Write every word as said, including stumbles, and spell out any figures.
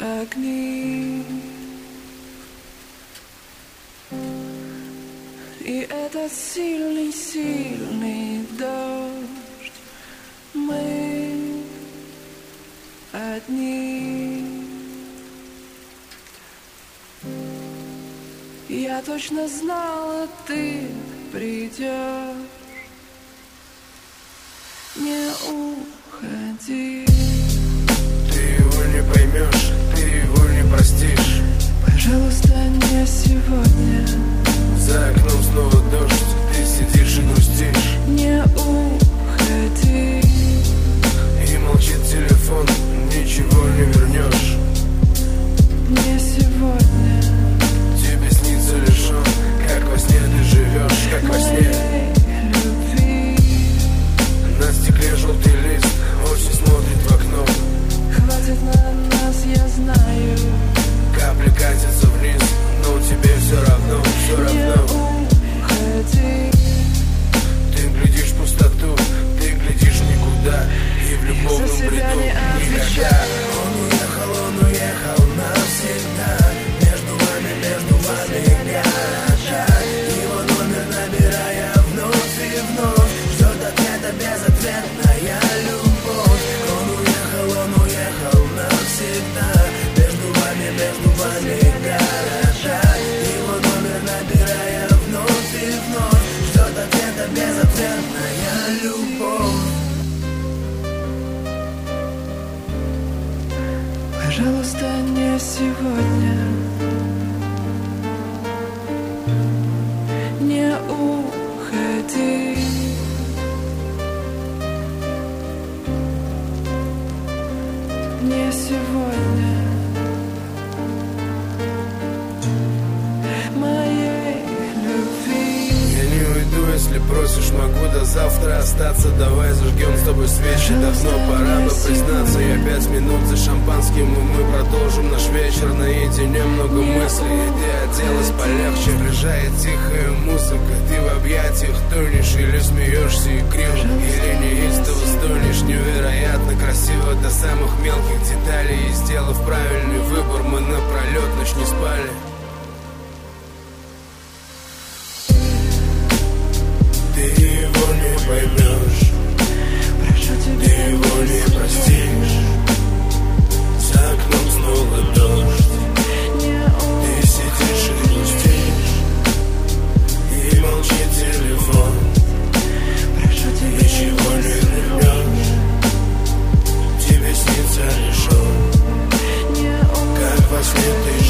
огни. И этот сильный-сильный дождь, мы одни. Я точно знала, ты придешь. Не уходи. Ты его не поймешь, ты его не простишь. Пожалуйста, не сегодня. За окном снова дождь, ты сидишь и грустишь. Не уходи. И молчит телефон, ничего не вернешь. Не сегодня. Тебе снится лишь он, как во сне ты живешь, как во сне. Любви. На стекле желтый лист, осень смотрит в окно. Хватит на нас, я знаю. Капли катятся вниз, но тебе все равно, все равно. Не уходи. Ты глядишь в пустоту, ты глядишь никуда. И в любовном За себя бреду не никогда. отвечаю. Он уехал, он уехал навсегда. Между вами, между вами города. Его номер набирая вновь и вновь. Ждет ответа безответная любовь. Он уехал, он уехал навсегда. Между вами, между вами города. Его номер набирая вновь и вновь. Ждет ответа безответная любовь. Пожалуйста, не сегодня. Не уходи. Не сегодня. Моей любви. Я не уйду, если просишь, могу до завтра остаться. Давай зажгем с тобой свечи, давно пора бы признаться. Я пять минут за шампанским, и мы продолжим наш вечер наедине. Много мыслей, иди оделась полегче. Приезжает тихая музыка, ты в объятиях тонешь. Или смеешься и криво, или неистово стонешь. Невероятно красиво до самых мелких деталей. И сделав правильный выбор, мы напролет ночь не спали. Ты его не поймешь, Прошу ты тебя, его не простишь. За окном снова дождь, не ты сидишь и грустишь. И молчит телефон, прошу тебя, ничего не вернешь. Тебе снится лишь он, не как во сне ты